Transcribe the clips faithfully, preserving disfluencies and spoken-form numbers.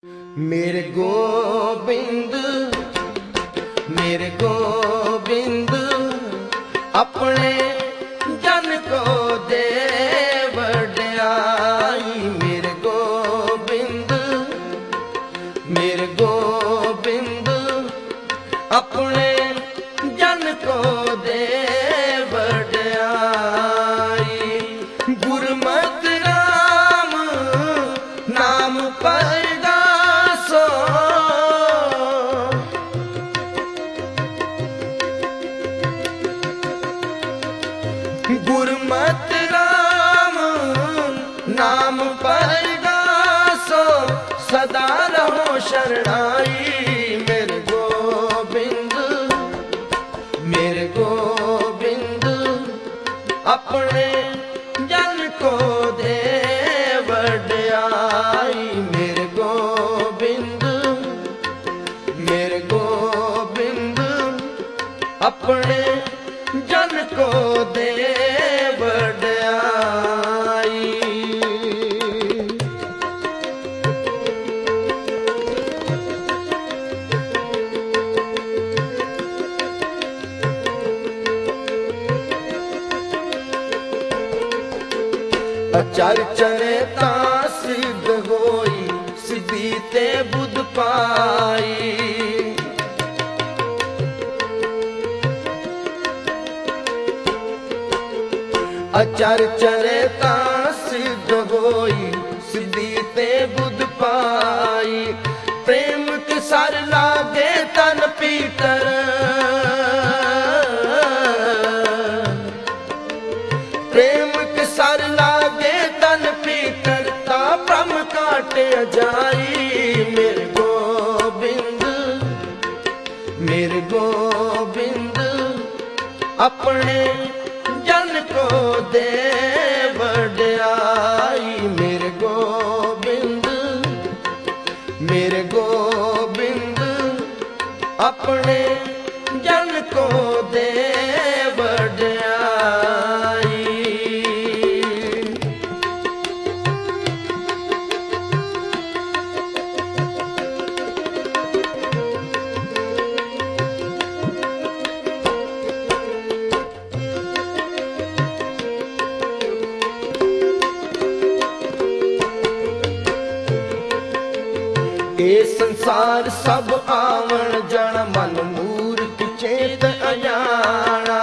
मेरे गोबिंद मेरे गोबिंद अपने जन को दे वड्याई। मेरे गोबिंद मेरे गोबिंद अपने जन को दे वड्याई। गुरमत राम नाम परगासो गुरमत राम नाम परगासो सदा रहो शरणाई। मेरे गोबिंद मेरे गोबिंद अपने जन को दे वड्याई। मेरे गोबिंद मेरे गोबिंद अपने जन को दे वड्याई। अचर चले ता सिद्ध होई सिद्धि ते बुध पाई। अचर चले ता सिद्ध होई सिद्धि ते बुध पाई। प्रेम के सर लागे तन पीतर प्रेम के सर लागे तन पीतर ता ब्रह्म काटे जाई। मेरे गोबिंद मेरे गोबिंद अपने जन को दे वड्याई। मेरे गोबिंद मेरे गोबिंद अपने जन को दे वड्याई। ये संसार सब आवण जन मन मूर्ख चेत अजाना।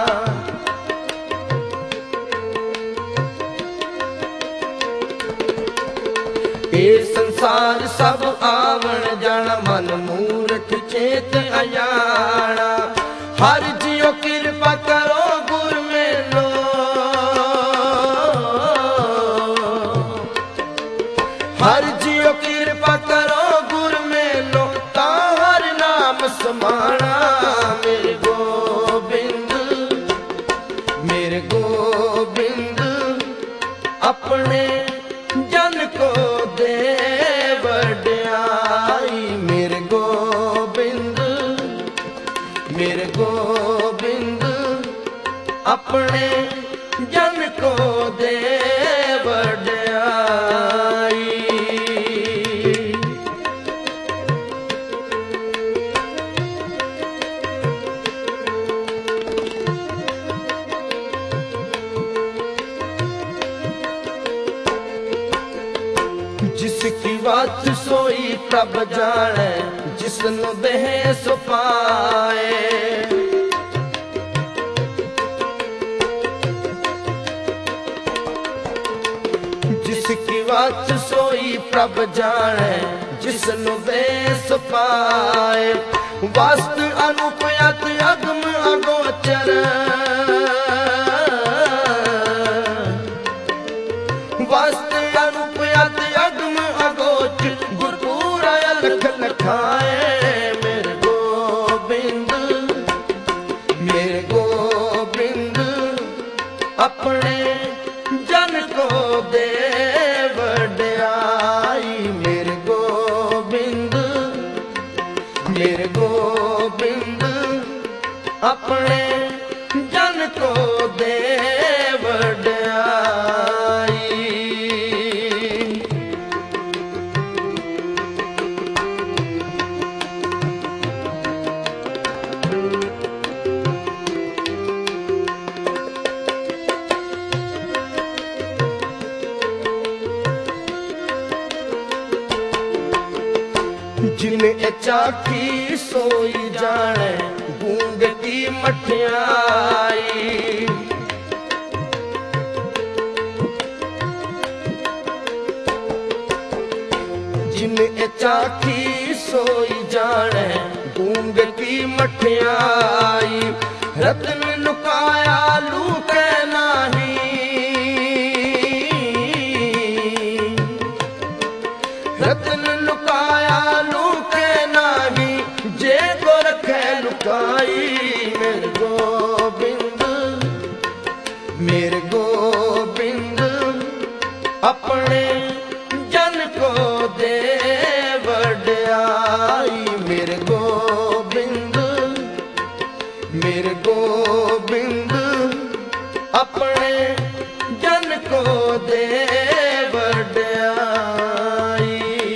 ये संसार सब आवण जन मन मूर्ख चेत अजाना। हर जियो कृपा करो गुर मेलो हर जियो कृपा करो समाना। मेरे गोबिंद मेरे गोबिंद अपने जन को दे वड्याई। मेरे गोबिंद मेरे गोबिंद अपने जन को दे वड्याई। जिसकी बात सोई प्रभ जाने जिसनु देह सो पाए। जिसकी बात सोई प्रभ जाने जिसनु देह सो पाए। वास्तु अनुपयत अगम अगोचर वास्तु अनुपयत अगम अगोचर गुरपुर लख लखाए। मेरे गोबिंद मेरे गोबिंद अपने जन को दे वड्याई। मेरे गोबिंद मेरे गोबिंद अपने जन को दे वड्याई। जिन्हें चाखी सोई जाने गूंग की मठियाई। जिन्हें चाखी सोई जाने गूंग की मठियाई। रत्न लुकाया लूके नाही, रत्न लुकाया लूके नाही, जे को रखे लुकाई। मेरे गोबिंद मेरे गोबिंद अपने जन को दे वड्याई। मेरे गोबिंद मेरे गोबिंद अपने जन को दे वड्याई।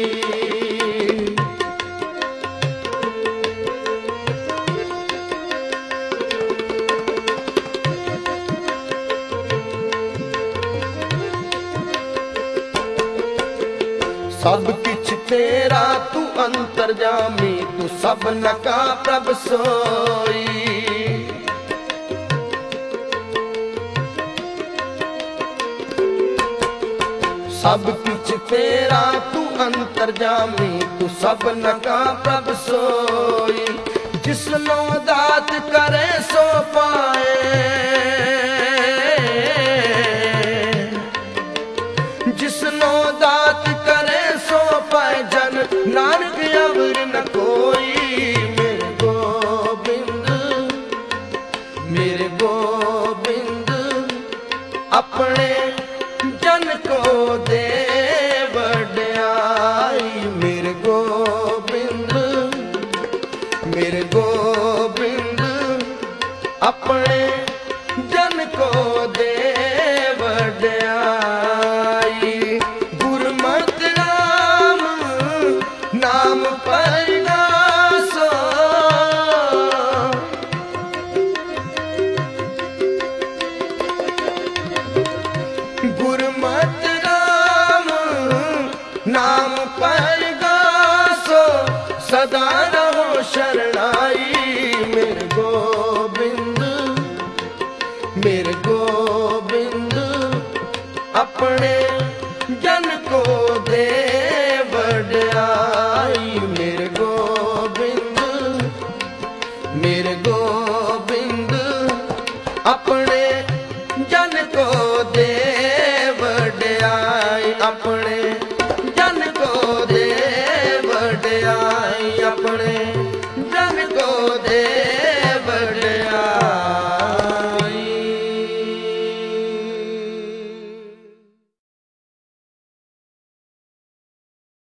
सब किछ तेरा तू अंतर्जामी, तू सबन का प्रभ सोई। सब कुछ तेरा तू अंतर्जामी, तू सबन का प्रभ सोई। जिसनो दात करे सो पाए, जिसनो दात करे सो पाए, जन नानक अवर न कोई। मेरे गोबिंद मेरे गोबिंद अपने जन को दे वड्याई। मेरे गोबिंद मेरे गोबिंद अपने जन को दे वड्याई। गुरमत राम नाम परगासो, गुरमत राम नाम परगासो, सदा